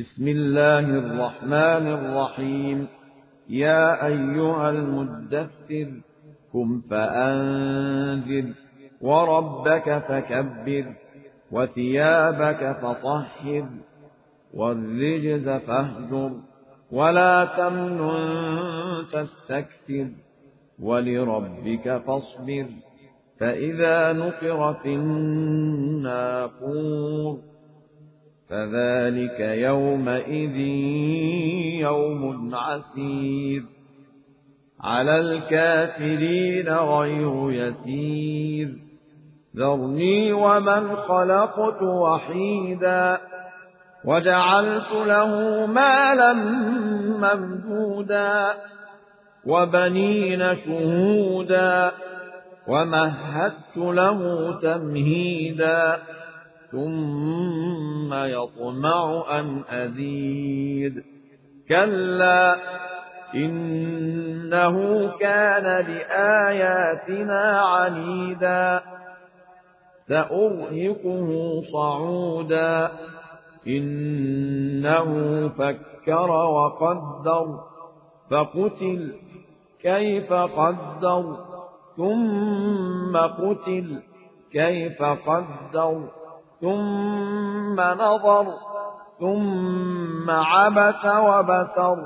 بسم الله الرحمن الرحيم. يا أيها المدثر قم فأنذر وربك فكبر وثيابك فطهر والرجز فاهجر ولا تمنن تستكثر ولربك فاصبر فإذا نقر في الناقور فذلك يومئذ يوم عسير على الكافرين غير يسير. ذرني ومن خلقت وحيدا وجعلت له مالا ممدودا وبنين شهودا ومهدت له تمهيدا ثم يطمع أن أزيد كلا إنه كان لآياتنا عنيدا سأرهقه صعودا إنه فكر وقدر فقتل كيف قدر ثم قتل كيف قدر ثم نظر ثم عبس وبسر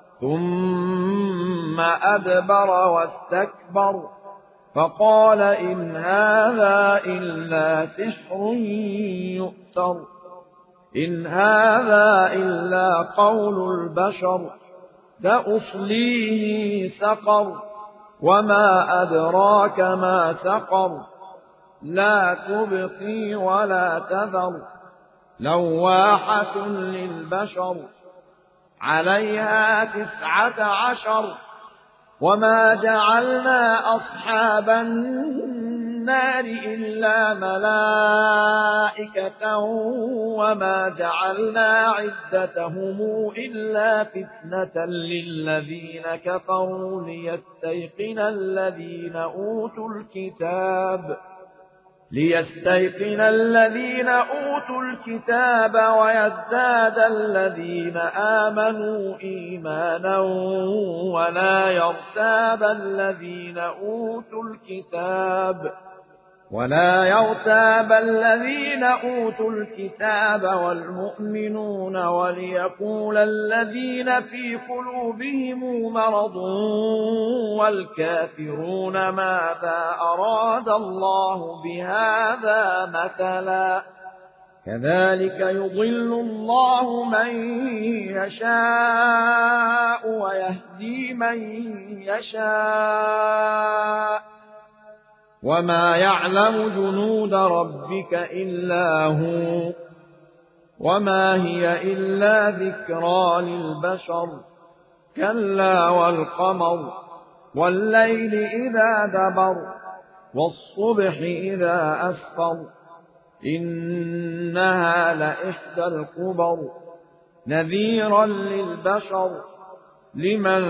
ثم أدبر واستكبر فقال إن هذا إلا سحر يؤثر إن هذا إلا قول البشر سأصليه سقر وما أدراك ما سقر لا تبقي ولا تذر لواحة للبشر عليها 19 وما جعلنا أصحاب النار إلا ملائكة وما جعلنا عدتهم إلا فتنة للذين كفروا ليستيقن الذين أوتوا الكتاب ويزداد الذين آمنوا إيمانا ولا يرتاب الذين أوتوا الكتاب والمؤمنون وليقول الذين في قلوبهم مرض والكافرون ماذا أراد الله بهذا مثلا كذلك يضل الله من يشاء ويهدي من يشاء وما يعلم جنود ربك إلا هو وما هي إلا ذكرى للبشر كلا والقمر والليل إذا دبر والصبح إذا أسفر إنها لإحدى الكبر نذيرا للبشر لمن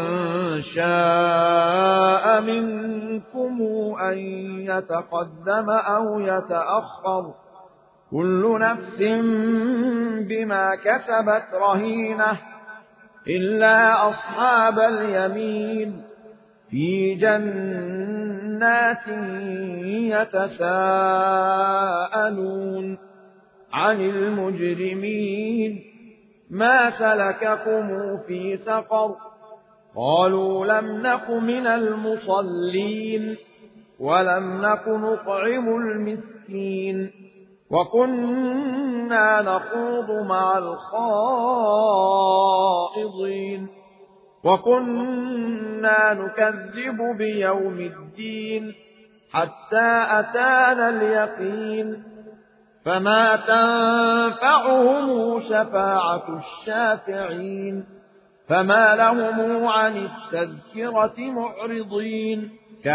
شاء منكم أن يتقدم أو يتأخر كل نفس بما كسبت رهينة إلا أصحاب اليمين في جنات يتساءلون عن المجرمين ما سلككم في سقر قالوا لم نك من المصلين ولم نك نطعم المسكين وكنا نخوض مع الخائضين وكنا نكذب بيوم الدين حتى أتانا اليقين فما تنفعهم شفاعة الشافعين فما لهم عن التذكرة معرضين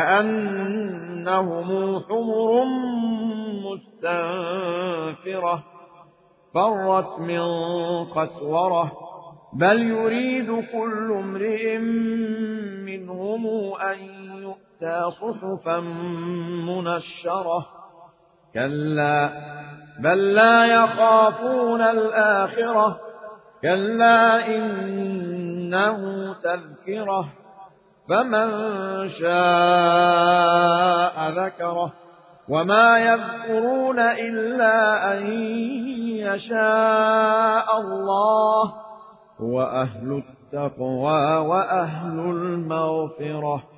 كأنهم حمر مستنفرة فرت من قسورة بل يريد كل امرئ منهم أن يؤتى صحفا منشرة كلا بل لا يخافون الآخرة كلا إنه تذكرة فمن شاء ذكره وما يذكرون إلا أن يشاء الله هو أهل التقوى وأهل المغفرة.